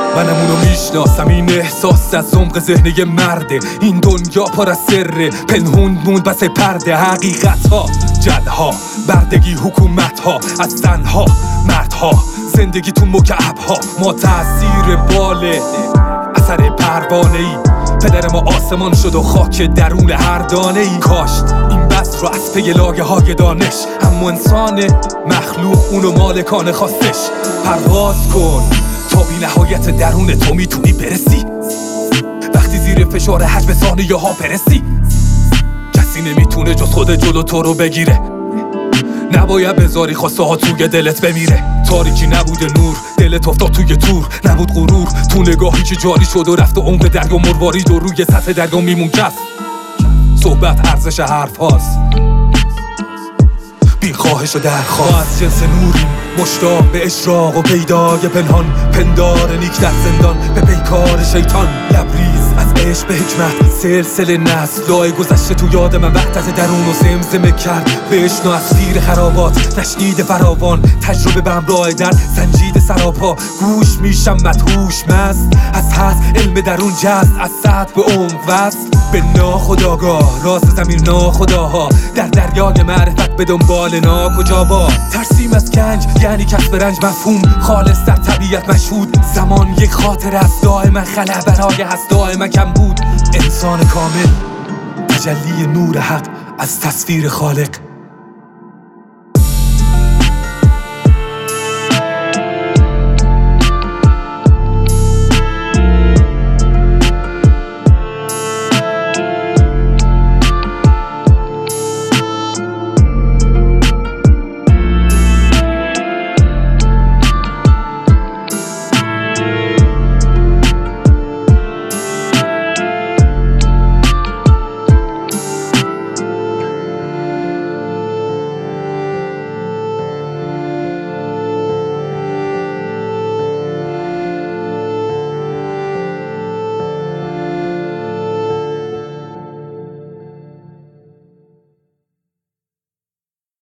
منم اونو میشناسم، این احساس از عمق ذهن یه مرده. این دنیا پر از سره، پنهون موند بس پرده. حقیقت ها، جدها، بردگی حکومت ها، از زنها، مردها، زندگی تو مکعب ها. ما تأثیر باله اثر پروانه ای، پدر ما آسمان شد و خاک درون هر دانه ای. کاشت این بس رو از پی لایه های دانش، اما انسان مخلوق اونو مالکانه خواستش. پرواز کن تا بی نهایت درون تو میتونی برسی، وقتی زیر فشار حجم ثانیه ها برسی. کسی نمیتونه جز خود جلو تو رو بگیره، نباید بذاری خواسته ها توی دلت بمیره. تاریکی نبوده نور، دلت افتاد توی تور. نبود غرور تو نگاهی که جاری شد و رفت و عمق دریا مروارید و روی سطح دریا میمون کف. صحبت ارزش حرف هاست، بی خواهش و درخواست. ما از جنس نوریم، مشتاق به اشراق و پیدای پنهان. پندار نیک در زندان به پیکار شیطان. لبریز از عشق به حکمت، سلسله نسل‌های گذشته تو یاد من وحدت درون و زمزمه کرد. بشنو از تیر خرابات، نشنید فراوان. تجربه به همراه در سنجید سراپا. گوش میشم مدهوش مست از هست، علم درون جست از سطح به عمق وصل. به ناخودآگاه راز زمین ناخداها، در دریای معرفت به دنبال ناکجا با. ترسیم از گنج یعنی کسب رنج مفهوم، خالص در طبیعت مشهود. زمان یک خاطر است دائما خلأ برای هست، دائما کم بود. انسان کامل تجلی نور حق از تصویر خالق.